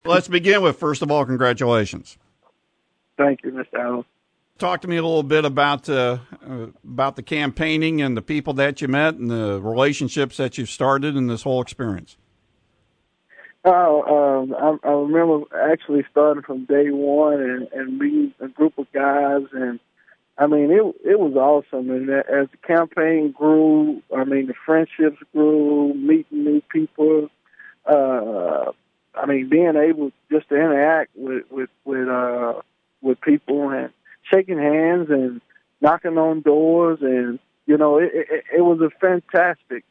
Let's begin with, first of all, congratulations. Thank you, Mr. Allen. Talk to me a little bit about the campaigning and the people that you met and the relationships that you've started in this whole experience. I remember actually starting from day one and meeting a group of guys, and I mean it was awesome. And as the campaign grew, I mean the friendships grew, meeting new people. I mean being able just to interact with people and shaking hands and knocking on doors, and it was a fantastic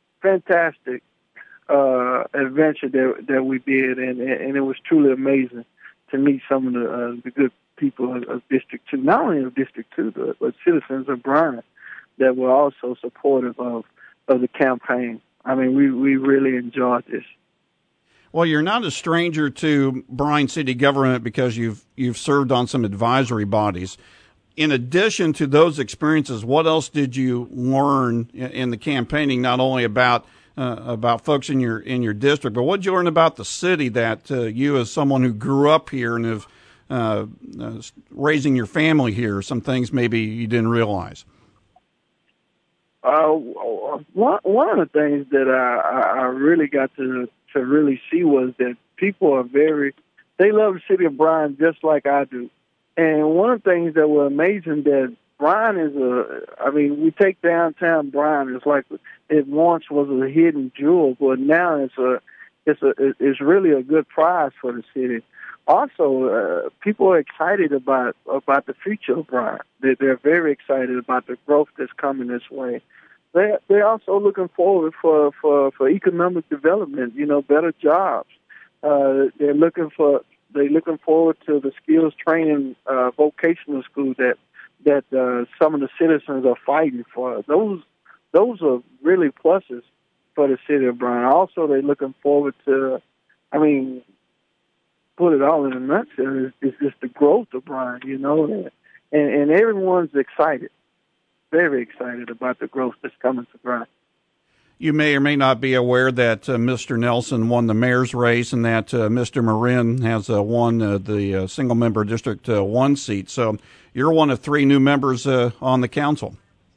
adventure that we did, and it was truly amazing to meet some of the good people of District 2, not only of District 2, but citizens of Bryan that were also supportive of the campaign. I mean, we really enjoyed this. Well, you're not a stranger to Bryan City government because you've served on some advisory bodies. In addition to those experiences, what else did you learn in the campaigning, not only about folks in your district, but what did you learn about the city that you, as someone who grew up here and have raising your family here, some things maybe you didn't realize? One of the things that I really got to really see was that people they love the city of Bryan just like I do. And one of the things that were amazing that Bryan we take downtown Bryan, it's like it once was a hidden jewel, but now it's really a good prize for the city. Also, people are excited about the future of Bryan. They're very excited about the growth that's coming this way. They're also looking forward for economic development, better jobs. They're looking forward to the skills training vocational school that some of the citizens are fighting for. Those are really pluses for the city of Bryan. Also, they're looking forward to, put it all in a nutshell, is just the growth of Bryan, and everyone's excited, very excited about the growth that's coming to Bryan. You may or may not be aware that Mr. Nelson won the mayor's race and that Mr. Marin has won the single-member District 1 seat. So you're one of 3 new members on the council.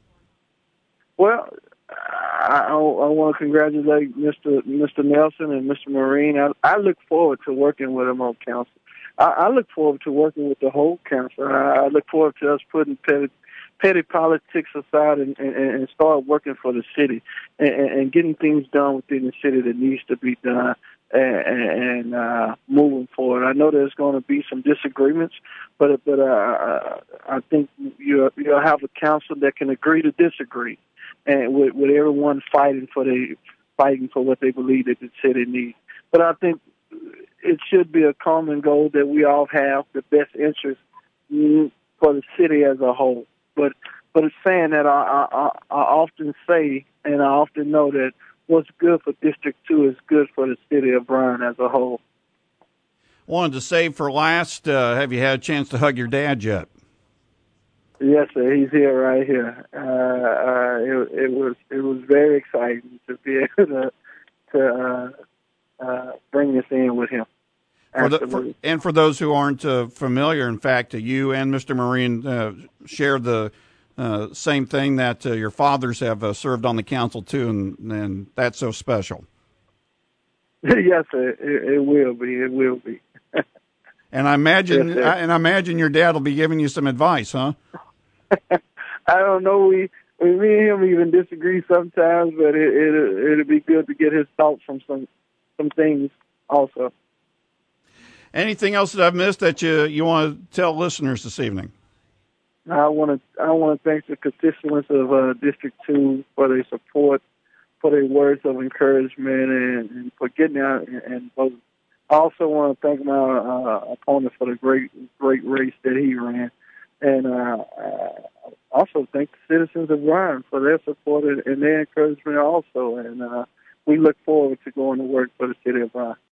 Well, I want to congratulate Mr. Nelson and Mr. Marin. I look forward to working with them on council. I look forward to working with the whole council. I look forward to us putting petty politics aside and start working for the city and getting things done within the city that needs to be done and moving forward. I know there's going to be some disagreements, but I think you'll have a council that can agree to disagree, and with everyone fighting for what they believe that the city needs. But I think it should be a common goal that we all have the best interest for the city as a whole. But it's saying that I often say, and I often know that what's good for District 2 is good for the city of Bryan as a whole. Wanted to save for last, have you had a chance to hug your dad yet? Yes, sir. He's here right here. It was very exciting to be able to bring this in with him. For those who aren't familiar, in fact, you and Mr. Marin share the same thing, that your fathers have served on the council too, and that's so special. Yes, sir. It will be. It will be. And I imagine, yes, your dad will be giving you some advice, huh? I don't know. Me and him even disagree sometimes, but it'll be good to get his thoughts from some things also. Anything else that I've missed that you want to tell listeners this evening? I want to thank the constituents of District 2 for their support, for their words of encouragement, and for getting out and voting. I also want to thank my opponent for the great race that he ran, and also thank the citizens of Bryan for their support and their encouragement also. And we look forward to going to work for the city of Bryan.